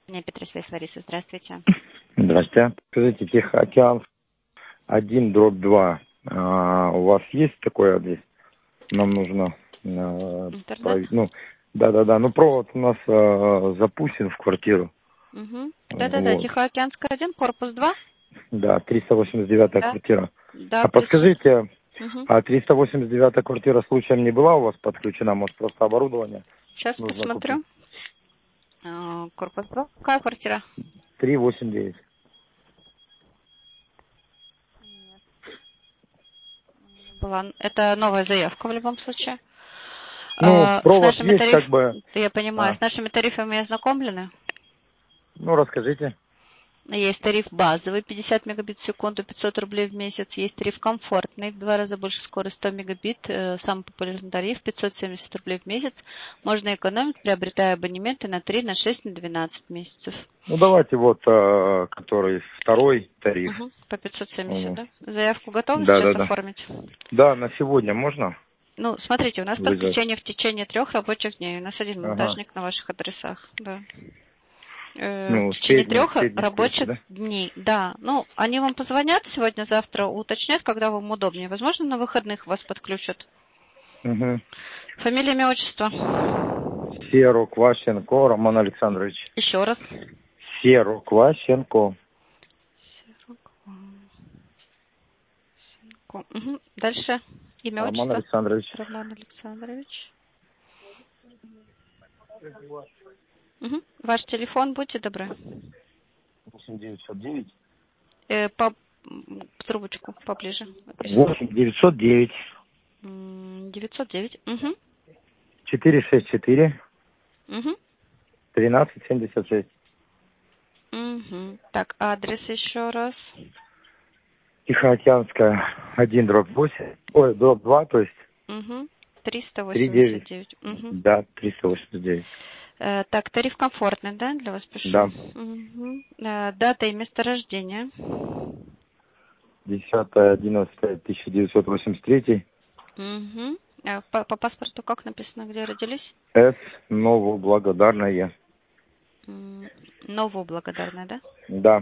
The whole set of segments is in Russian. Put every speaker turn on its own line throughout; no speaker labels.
Меня Петросвязь, Лариса, здравствуйте.
Здрасте. Скажите, Тихоокеанск 1/2. У вас есть такой адрес? Нам нужно...
Интернет?
Да. Ну, провод у нас запущен в квартиру.
Угу. Да-да-да,
Вот.
Тихоокеанск 1, корпус 2.
Да, 389-я
Да.
квартира.
Да,
А подскажите,
Угу.
389-я квартира случаем не была у вас подключена? Может, просто оборудование
Сейчас
нужно
посмотрю.
купить?
Корпус 2. Какая квартира?
389.
Была. Это новая заявка в любом случае.
Ну,
С
провод
нашими
есть как бы...
тарифами, я понимаю, с нашими тарифами ознакомлены.
Ну, расскажите.
Есть тариф базовый, 50 мегабит в секунду, 500 рублей в месяц. Есть тариф комфортный, в 2 раза больше скорость, 100 мегабит. Самый популярный тариф, 570 рублей в месяц. Можно экономить, приобретая абонементы на 3, на 6, на 12 месяцев.
Ну, давайте вот, который второй тариф.
Угу, по 570, да? Заявку готовы
Да.
сейчас оформить?
Да, на сегодня можно
Ну, смотрите, у нас
вызвать?
подключение в течение 3 рабочих дней. У нас один
Ага.
монтажник на ваших адресах, да. В
Ну,
течение
средний
3
список,
рабочих
да?
дней, да. Ну, они вам позвонят сегодня-завтра, уточнят, когда вам удобнее. Возможно, на выходных вас подключат.
Угу.
Фамилия, имя, отчество.
Сероквашенко Роман Александрович.
Еще раз.
Сероквашенко.
Угу. Дальше. Имя,
Роман
отчество.
Александрович.
Роман Александрович. Угу. Ваш телефон, будьте добры.
8909.
Трубочку поближе.
8909.
909. Угу.
464.
Угу.
1376.
Угу. Так, адрес еще раз.
Тихоокеанская 1/8. Ой, дробь 2, то есть
Угу.
39.
389. Угу.
Да, 389.
Так, тариф комфортный, да, для вас пишу?
Да.
Угу. Дата и место рождения.
10.11.1983.
Угу. По паспорту как написано, где родились?
С. Новоблагодарная.
Новоблагодарная, да?
Да.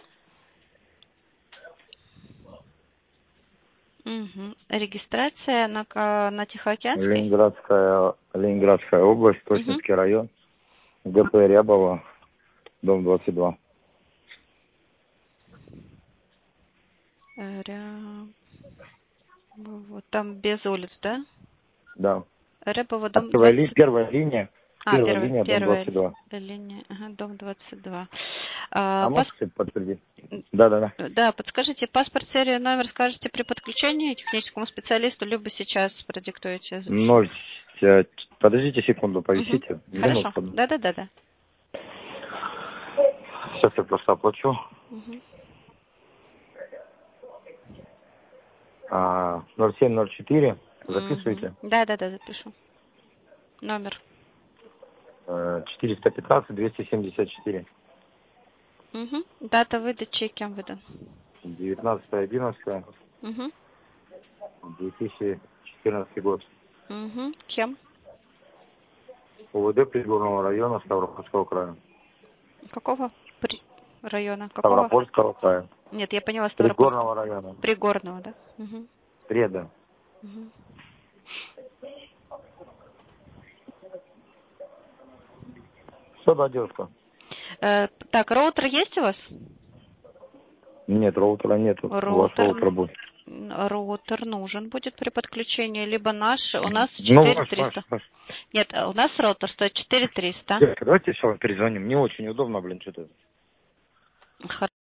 Угу. Регистрация на Тихоокеанской?
Ленинградская область,
Угу.
Точинский район, ГП Рябова, дом 22.
Вот там без улиц, да?
Да.
Рябова, дом
Первая линия, дом
первая
22.
линия, ага, дом 22.
А можете подтвердить? Да.
Да, подскажите, паспорт, серию, номер скажете при подключении техническому специалисту, либо сейчас продиктуете, я запишу.
0. Подождите секунду,
Угу.
повисите.
Хорошо.
Минутку.
Да.
Сейчас я просто оплачу.
Угу.
0704. Записывайте.
Да, запишу. Номер.
415-274.
Угу. Дата выдачи кем выдан?
19.11.
Угу.
2014 год.
Угу. Кем?
УВД Пригорного района Ставропольского края.
Какого района? Какого?
Ставропольского края.
Нет, я поняла, Ставропольского.
Пригорного района.
Пригорного, да? Угу.
Преда.
Угу.
Что, да, девушка?
Так, роутер есть у вас?
Нет, роутера нету. У вас роутер будет.
Роутер нужен будет при подключении, либо наш. У нас
Ну,
4300.
ваш.
Нет, у нас роутер стоит 4300.
Девушка, давайте еще перезвоним. Не очень удобно, что-то.